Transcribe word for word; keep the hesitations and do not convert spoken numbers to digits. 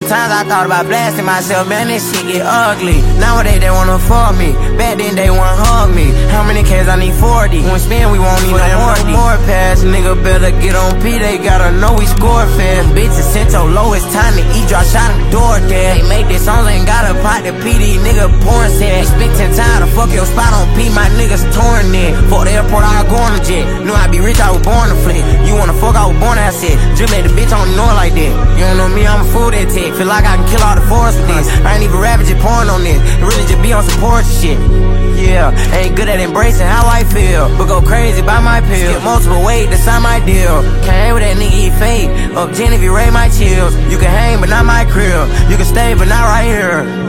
times I thought about blasting myself, man, this shit get ugly. Nowadays they wanna fuck me, back then they wanna hug me. How many K's I need? forty. When we spin, we won't need no more. No more pass, nigga better get on P, they gotta know we score fast. Bitches sent so low, it's time to eat, drop shot in the door there. They make this songs, ain't got a pot to P, these nigga porn set. They spent ten times to fuck your spot on P, my niggas torn it. For the airport, I go on the jet. Knew I'd be rich, I was born to flick. You wanna fuck, I was born that shit. Drip at the bitch, I don't know it like that. You don't know me, I'm a fool that tick. Feel like I can kill all the forest with this. I ain't even rapping, just pouring on this. It really just be on some porch shit. Yeah, ain't good at embracing how I feel, but go crazy by my pill. Skip multiple weight, that's not my deal. Can't hang with that nigga, he fake. Up ten if you rate my chills. You can hang, but not my crib. You can stay, but not right here.